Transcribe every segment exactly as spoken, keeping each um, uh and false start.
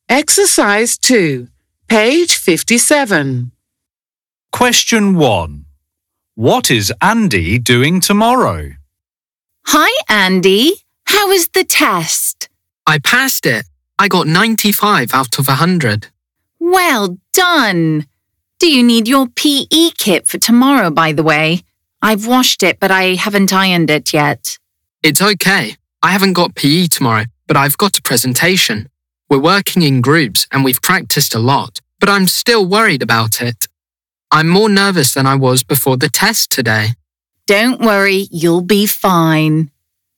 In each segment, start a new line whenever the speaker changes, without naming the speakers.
Exercise two, page fifty-seven.
Question one. What is Andy doing tomorrow?
Hi, Andy. How was the test?
I passed it. I got ninety-five out of one hundred.
Well done. Do you need your P E kit for tomorrow, by the way? I've washed it, but I haven't ironed it yet.
It's okay. I haven't got P E tomorrow, but I've got a presentation. We're working in groups and we've practiced a lot, but I'm still worried about it. I'm more nervous than I was before the test today.
Don't worry, you'll be fine.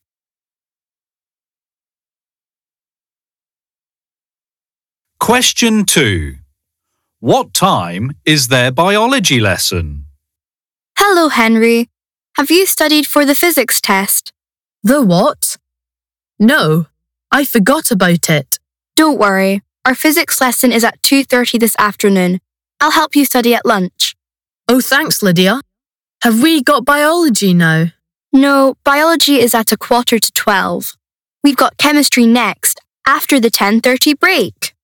Question two. What time is their biology lesson?
Hello, Henry. Have you studied for the physics test?
The what? No, I forgot about it.
Don't worry. Our physics lesson is at two thirty this afternoon. I'll help you study at lunch.
Oh, thanks, Lydia. Have we got biology now?
No, biology is at a quarter to twelve. We've got chemistry next, after the ten thirty break.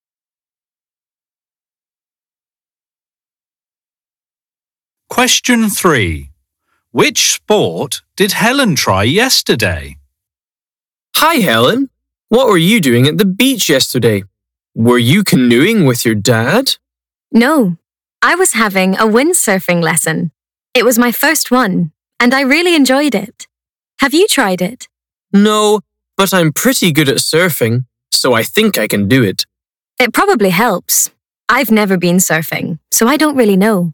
Question three. Which sport did Helen try yesterday?
Hi, Helen. What were you doing at the beach yesterday? Were you canoeing with your dad?
No, I was having a windsurfing lesson. It was my first one, and I really enjoyed it. Have you tried it?
No, but I'm pretty good at surfing, so I think I can do it.
It probably helps. I've never been surfing, so I don't really know.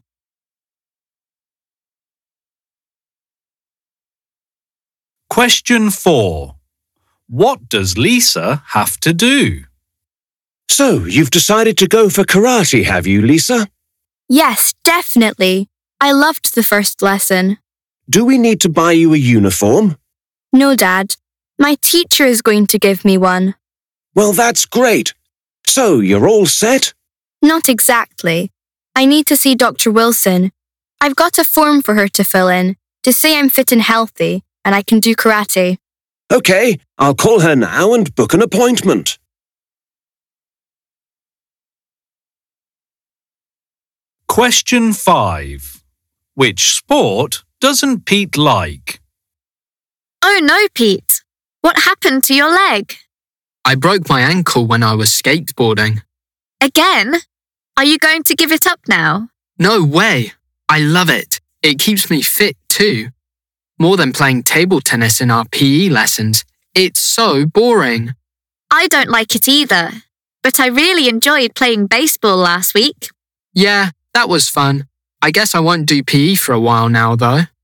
Question four. What does Lisa have to do?
So, you've decided to go for karate, have you, Lisa?
Yes, definitely. I loved the first lesson.
Do we need to buy you a uniform?
No, Dad. My teacher is going to give me one.
Well, that's great. So, you're all set?
Not exactly. I need to see Doctor Wilson. I've got a form for her to fill in, to say I'm fit and healthy, and I can do karate.
OK, I'll call her now and book an appointment.
Question five. Which sport doesn't Pete like?
Oh no, Pete. What happened to your leg?
I broke my ankle when I was skateboarding.
Again? Are you going to give it up now?
No way. I love it. It keeps me fit too. More than playing table tennis in our P E lessons. It's so boring.
I don't like it either, but I really enjoyed playing baseball last week.
Yeah, that was fun. I guess I won't do P E for a while now, though.